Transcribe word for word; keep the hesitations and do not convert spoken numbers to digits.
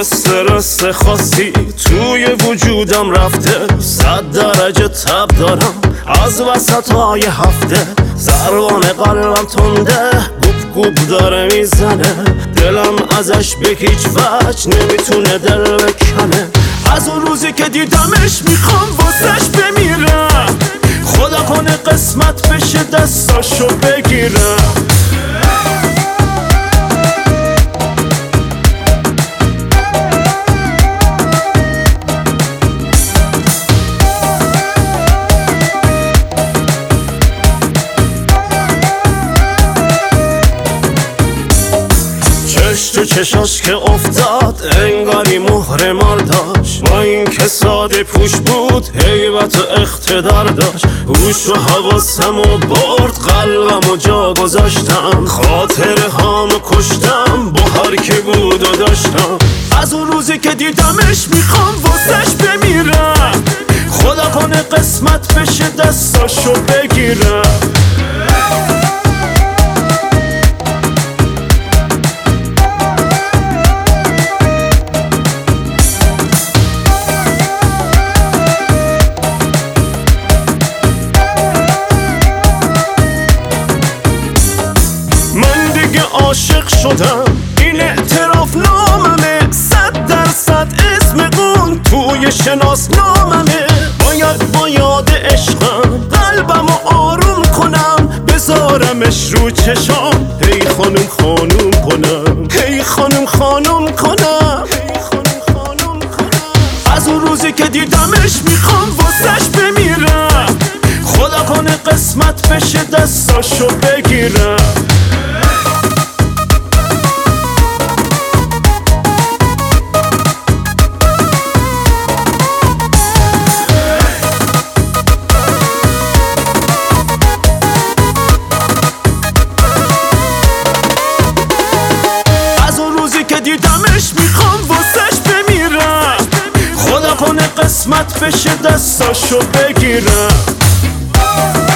استرس خاصی توی وجودم رفته، صد درجه تب دارم از وسط های هفته. ضربان قلبم تنده گوب گوب داره میزنه، دلم ازش به هیچ وجه نمیتونه دل بکنه. از اون روزی که دیدمش میخوام واسش بمیرم، خدا کنه قسمت بشه دستاشو بگیرم. چش تو چشاش که افتاد انگاری مهر مار داشت، با این که ساده پوش بود هیبت و اقتدار داشت. هوش و حواسم و برد قلبم و جا گذاشتم، خاطره هامو کشتم با هر که بود و داشتم. از اون روزی که دیدمش میخوام واسش بمیرم، خدا کنه قسمت بشه دستاشو بگیرم. عاشق شدم این اعتراف ناممه، صد درصد اسم اون توی شناس ناممه. باید با یاد عشقم قلبمو آروم کنم، بذارمش رو چشام هی خانم خانوم کنم، هی خانم خانوم کنم. از اون روزی که دیدمش میخوام واسش بمیرم، خدا کنه قسمت بشه دستاشو بگیرم. که دیدمش میخوام واسش بمیرم، خدا کنه قسمت بشه دستاشو بگیرم.